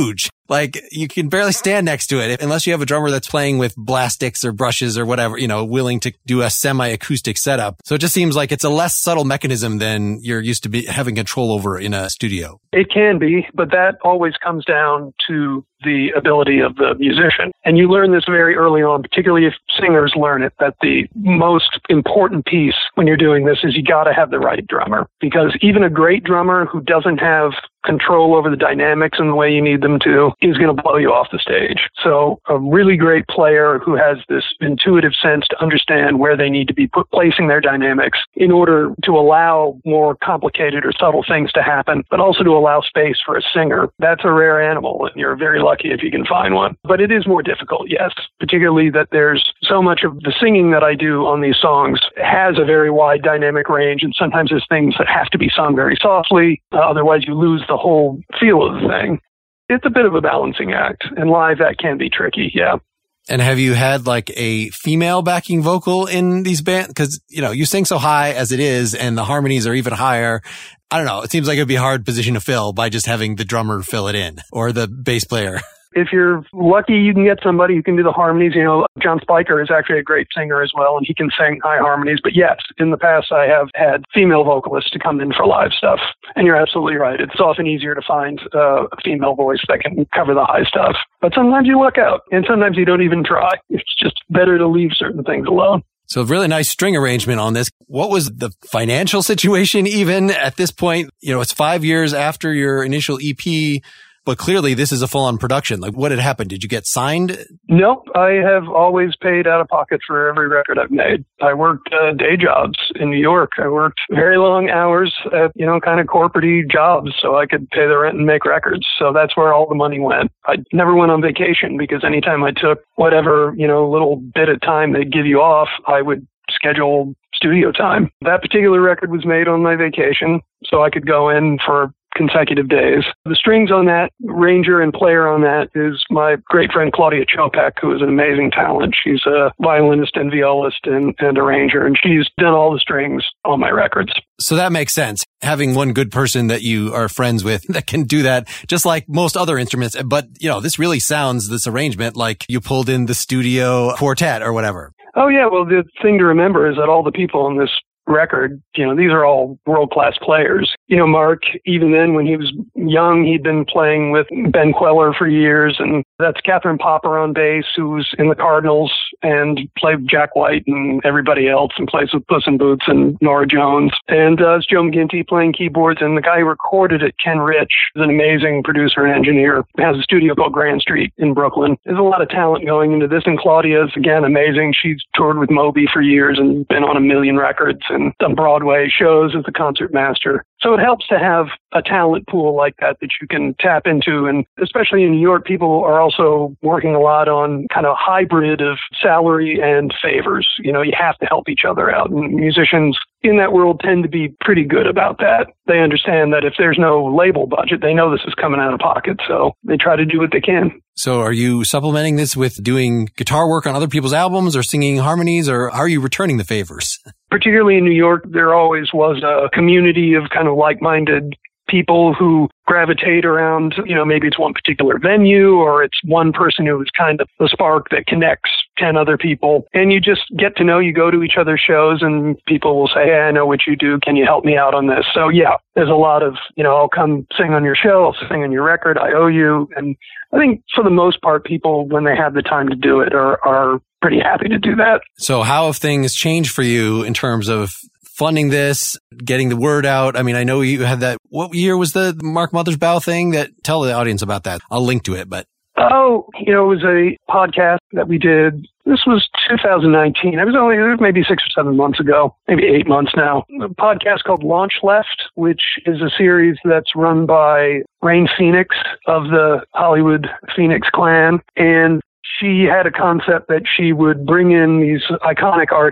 Like, you can barely stand next to it unless you have a drummer that's playing with blastics or brushes or whatever, you know, willing to do a semi-acoustic setup. So it just seems like it's a less subtle mechanism than you're used to be having control over in a studio. It can be, but that always comes down to the ability of the musician. And you learn this very early on, particularly if singers learn it, that the most important piece when you're doing this is you got to have the right drummer. Because even a great drummer who doesn't have control over the dynamics in the way you need them to is going to blow you off the stage. So a really great player who has this intuitive sense to understand where they need to be put, placing their dynamics in order to allow more complicated or subtle things to happen, but also to allow space for a singer. That's a rare animal, and you're very lucky if you can find one. But it is more difficult, yes, particularly that there's so much of the singing that I do on these songs has a very wide dynamic range, and sometimes there's things that have to be sung very softly, uh, otherwise you lose the whole feel of the thing. It's a bit of a balancing act, and live that can be tricky, yeah. And have you had like a female backing vocal in these bands? Because, you know, you sing so high as it is, and the harmonies are even higher. I don't know. It seems like it'd be a hard position to fill by just having the drummer fill it in, or the bass player. If you're lucky, you can get somebody who can do the harmonies. You know, John Spiker is actually a great singer as well, and he can sing high harmonies. But yes, in the past, I have had female vocalists to come in for live stuff. And you're absolutely right. It's often easier to find uh, a female voice that can cover the high stuff. But sometimes you luck out, and sometimes you don't even try. It's just better to leave certain things alone. So really nice string arrangement on this. What was the financial situation even at this point? You know, it's five years after your initial E P. But clearly, this is a full-on production. Like, what had happened? Did you get signed? Nope. I have always paid out of pocket for every record I've made. I worked uh, day jobs in New York. I worked very long hours at, you know, kind of corporate-y jobs so I could pay the rent and make records. So that's where all the money went. I never went on vacation because anytime I took whatever, you know, little bit of time they'd give you off, I would schedule studio time. That particular record was made on my vacation, so I could go in for consecutive days. The strings on that, arranger and player on that, is my great friend Claudia Chopek, who is an amazing talent. She's a violinist and violist and, and arranger, and she's done all the strings on my records. So that makes sense. Having one good person that you are friends with that can do that, just like most other instruments. But, you know, this really sounds, this arrangement, like you pulled in the studio quartet or whatever. Oh, yeah. Well, the thing to remember is that all the people on this record, you know, these are all world-class players. You know, Mark, even then when he was young, he'd been playing with Ben Queller for years, and that's Catherine Popper on bass, who's in the Cardinals and played with Jack White and everybody else, and plays with Puss in Boots and Nora Jones. And uh, it's Joe McGinty playing keyboards, and the guy who recorded it, Ken Rich, is an amazing producer and engineer. He has a studio called Grand Street in Brooklyn. There's a lot of talent going into this, and Claudia's, again, amazing. She's toured with Moby for years and been on a million records and done Broadway shows as the concert master. So it helps to have a talent pool like that that you can tap into. And especially in New York, people are also working a lot on kind of hybrid of salary and favors. You know, you have to help each other out. And musicians in that world tend to be pretty good about that. They understand that if there's no label budget, they know this is coming out of pocket. So they try to do what they can. So are you supplementing this with doing guitar work on other people's albums or singing harmonies, or how are you returning the favors? Particularly in New York, there always was a community of kind of like-minded people who gravitate around, you know, maybe it's one particular venue or it's one person who is kind of the spark that connects ten other people. And you just get to know, you go to each other's shows and people will say, hey, I know what you do. Can you help me out on this? So yeah, there's a lot of, you know, I'll come sing on your show, I'll sing on your record, I owe you. And I think for the most part, people, when they have the time to do it, are, are pretty happy to do that. So how have things changed for you in terms of funding this, getting the word out? I mean, I know you had that. What year was the Mark Mothersbaugh thing? That tell the audience about that. I'll link to it, but. Oh, you know, it was a podcast that we did. This was two thousand nineteen. It was only it was maybe six or seven months ago, maybe eight months now. A podcast called Launch Left, which is a series that's run by Rain Phoenix of the Hollywood Phoenix Clan. And she had a concept that she would bring in these iconic artists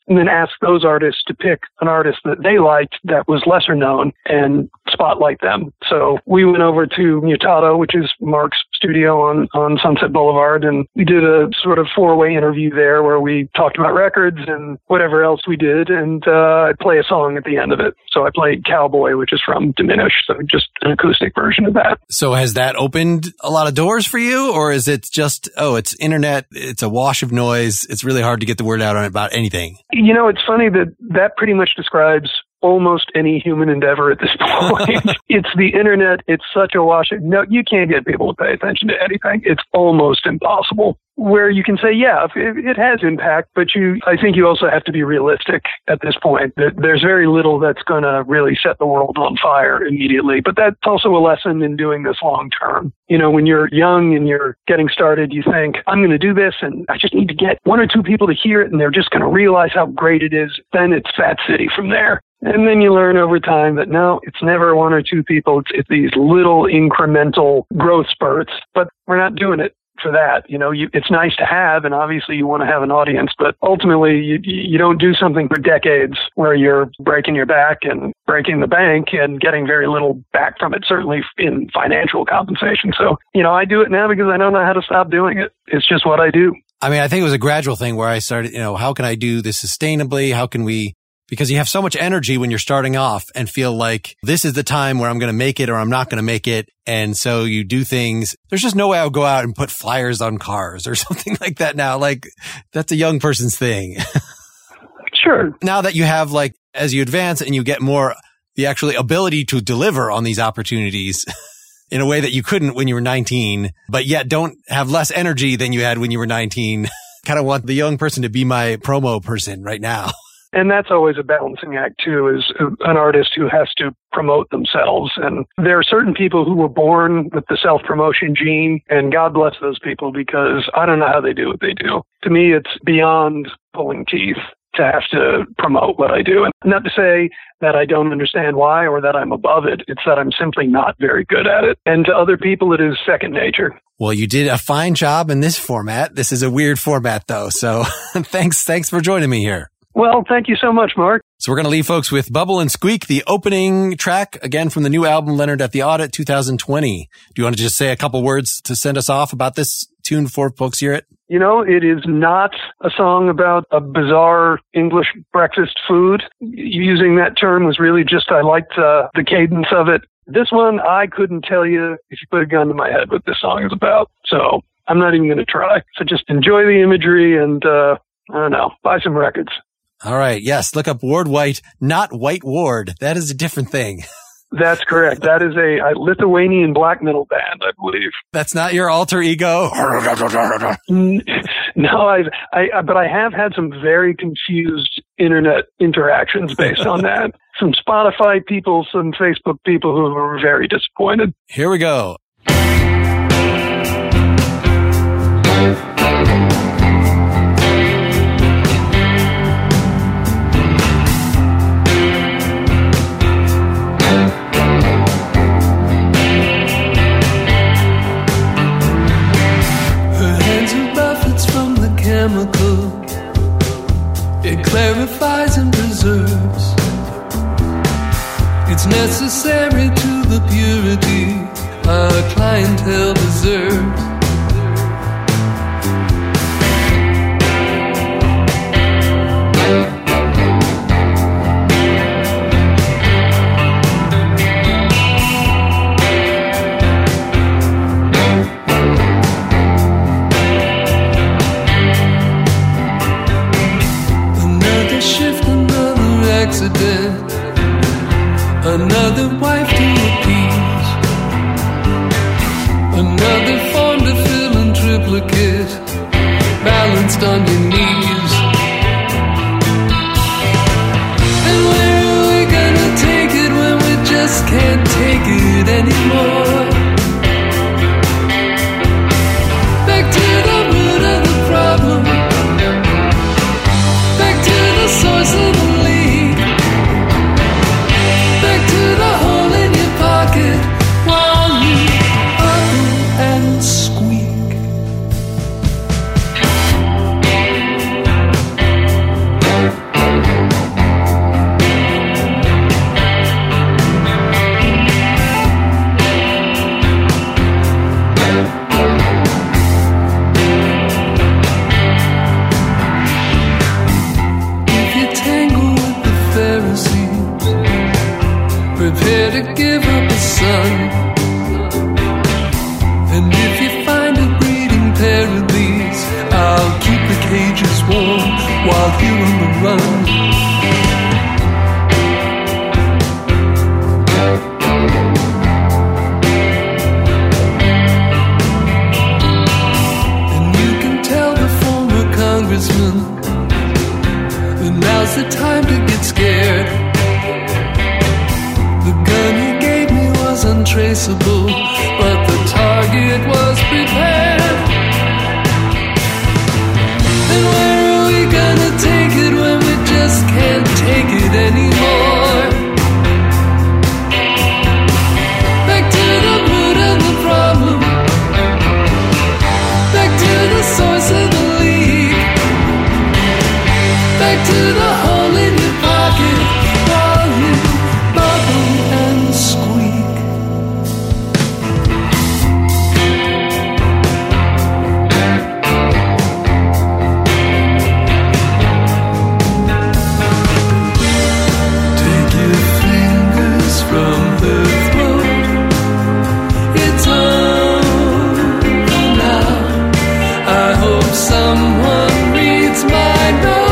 and then ask those artists to pick an artist that they liked that was lesser known and spotlight them. So we went over to Mutato, which is Mark's studio on, on Sunset Boulevard, and we did a sort of four-way interview there where we talked about records and whatever else we did, and uh, I'd play a song at the end of it. So I played Cowboy, which is from Diminish, so just an acoustic version of that. So has that opened a lot of doors for you, or is it just, oh, it's internet, it's a wash of noise, it's really hard to get the word out on about anything? You know, it's funny that that pretty much describes almost any human endeavor at this point. It's the internet. It's such a wash. No, you can't get people to pay attention to anything. It's almost impossible. Where you can say, yeah, it, it has impact, but you, I think you also have to be realistic at this point. That there's very little that's going to really set the world on fire immediately. But that's also a lesson in doing this long term. You know, when you're young and you're getting started, you think, I'm going to do this and I just need to get one or two people to hear it and they're just going to realize how great it is. Then it's Fat City from there. And then you learn over time that no, it's never one or two people. It's, it's these little incremental growth spurts, but we're not doing it for that. You know, you, it's nice to have, and obviously you want to have an audience, but ultimately you, you don't do something for decades where you're breaking your back and breaking the bank and getting very little back from it, certainly in financial compensation. So, you know, I do it now because I don't know how to stop doing it. It's just what I do. I mean, I think it was a gradual thing where I started, you know, how can I do this sustainably? How can we, because you have so much energy when you're starting off and feel like this is the time where I'm going to make it or I'm not going to make it. And so you do things. There's just no way I'll go out and put flyers on cars or something like that now. Like that's a young person's thing. Sure. Now that you have, like, as you advance and you get more the actual ability to deliver on these opportunities in a way that you couldn't when you were nineteen, but yet don't have less energy than you had when you were nineteen. Kind of want the young person to be my promo person right now. And that's always a balancing act, too, is an artist who has to promote themselves. And there are certain people who were born with the self-promotion gene, and God bless those people, because I don't know how they do what they do. To me, it's beyond pulling teeth to have to promote what I do. And not to say that I don't understand why or that I'm above it. It's that I'm simply not very good at it. And to other people, it is second nature. Well, you did a fine job in this format. This is a weird format, though. So thanks, thanks for joining me here. Well, thank you so much, Mark. So we're going to leave folks with Bubble and Squeak, the opening track, again, from the new album, Leonard at the Audit, two thousand twenty. Do you want to just say a couple words to send us off about this tune for folks hear it? You know, it is not a song about a bizarre English breakfast food. Using that term was really just, I liked uh, the cadence of it. This one, I couldn't tell you if you put a gun to my head what this song is about. So I'm not even going to try. So just enjoy the imagery and, uh, I don't know, buy some records. All right. Yes. Look up Ward White, not White Ward. That is a different thing. That's correct. That is a, a Lithuanian black metal band, I believe. That's not your alter ego. No, I've, I, but I have had some very confused internet interactions based on that. Some Spotify people, some Facebook people who were very disappointed. Here we go. Chemical, it clarifies and preserves. It's necessary to the purity our clientele deserves. Accident, another wife to appease, another form to fill in triplicate, balanced on your knees. And where are we gonna take it when we just can't take it anymore? Back to the root of the problem, back to the source of the prepare to give up a son. And if you find a breeding pair of these, I'll keep the cages warm while you're on the run. And now's the time to get scared. The gun he gave me was untraceable, but the target was prepared. And where are we gonna take it when we just can't take it anymore? Back to the root of the problem, back to the source of the back to the hole in your pocket while you bubble and squeak. Take your fingers from her throat. It's over now. I hope someone reads my note.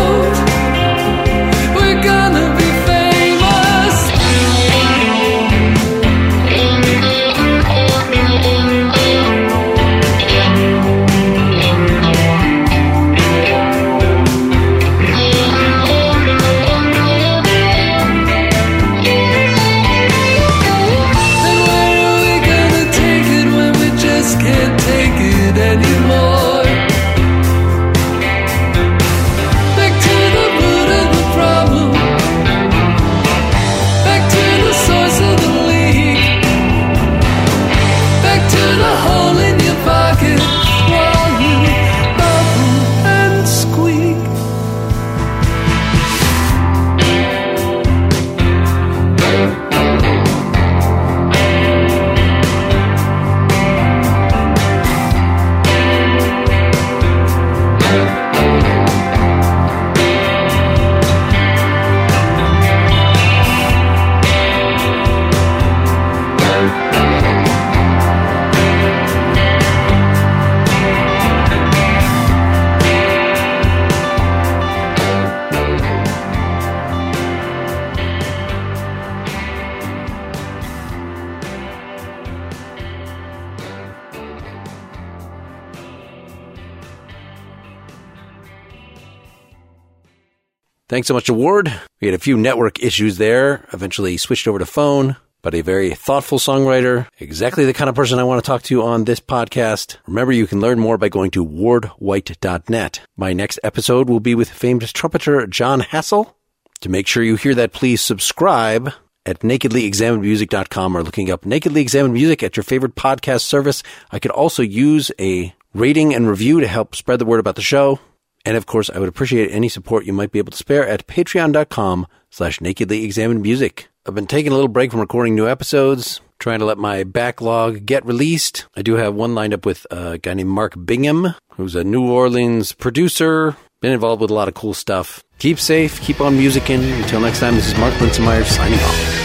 Thanks so much to Ward. We had a few network issues there, eventually switched over to phone, but a very thoughtful songwriter, exactly the kind of person I want to talk to on this podcast. Remember, you can learn more by going to ward white dot net. My next episode will be with famed trumpeter John Hassel. To make sure you hear that, please subscribe at nakedly examined music dot com or looking up Nakedly Examined Music at your favorite podcast service. I could also use a rating and review to help spread the word about the show. And of course, I would appreciate any support you might be able to spare at patreon dot com slash nakedly examined music. I've been taking a little break from recording new episodes, trying to let my backlog get released. I do have one lined up with a guy named Mark Bingham, who's a New Orleans producer, been involved with a lot of cool stuff. Keep safe, keep on musicking. Until next time, this is Mark Linsenmeyer signing off.